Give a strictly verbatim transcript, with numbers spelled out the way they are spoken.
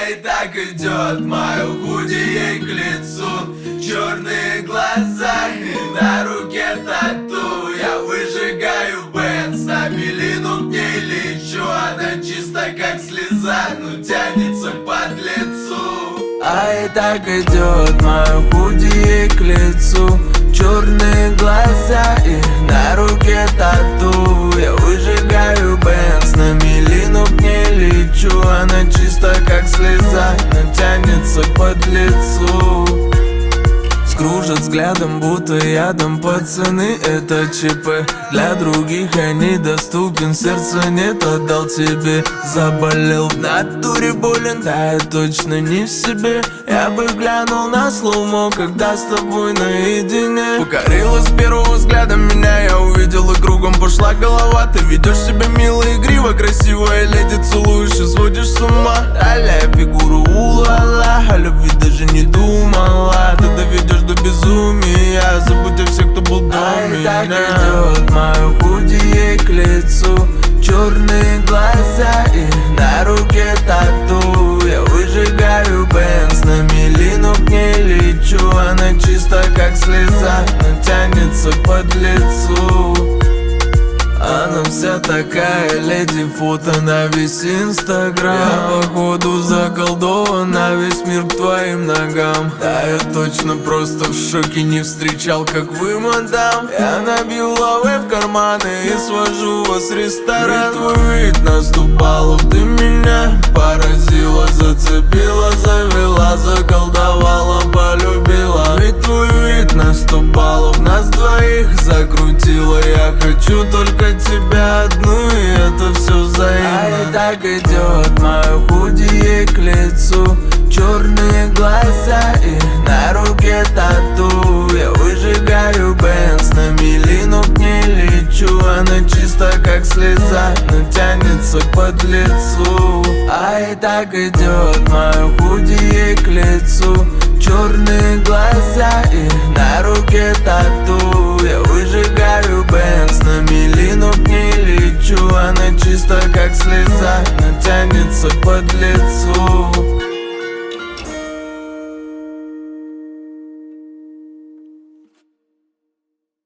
и так идет мое худи ей к лицу. Черные глаза и на руке тату. Я выжигаю бенз, на милину к ней лечу. Она чисто как слеза, но тянется под лицу. А и так идет мое худи ей к лицу. Черные глаза и на руке тату. Я выжигаю бенз, на милину к ней лечу. Она чисто как слеза, но тянется под лицу. Кружат взглядом, будто ядом. Пацаны, это ЧП. Для других я недоступен. Сердца нет, отдал тебе. Заболел в натуре, болен, да я точно не в себе. Я бы глянул на слоумо, когда с тобой наедине. Покорила с первого взгляда меня, я увидел и кругом пошла голова. Ты ведешь себя мило, игриво, красивая леди. Целуешь и сводишь с ума. Аля фигуру улала, о любви даже не думала. Ты доведешь до безумия, забудь о всех, кто был до а меня. И так идет мое худи ей к лицу. Черные глаза и на руке тату. Я выжигаю бенз, на милину к ней лечу. Она чисто как слеза, но тянется под лицу. Она вся такая леди, фото на весь инстаграм. Я походу заколдован, на весь мир к твоим ногам. Да, я точно просто в шоке, не встречал, как вы, мадам. Я набью лавы в карманы и свожу вас в ресторан. Ведь твой вид наступал, ты меня поразила, зацепила, завела, заколдовала, полюбила. Ведь твой вид наступал, нас двоих закрутила. Я хочу только тебя одну, и это все взаимно. А и так идет мое худи ей к лицу. Черные глаза и на руке тату. Я выжигаю бенз, на милину к ней лечу. Она чисто как слеза, но тянется под лицу. А и так идет мое худи ей к лицу. Черные глаза и на руке тату. Я выжигаю бенз, на милину к ней лечу. Она чисто как слеза, но тянется под лицу.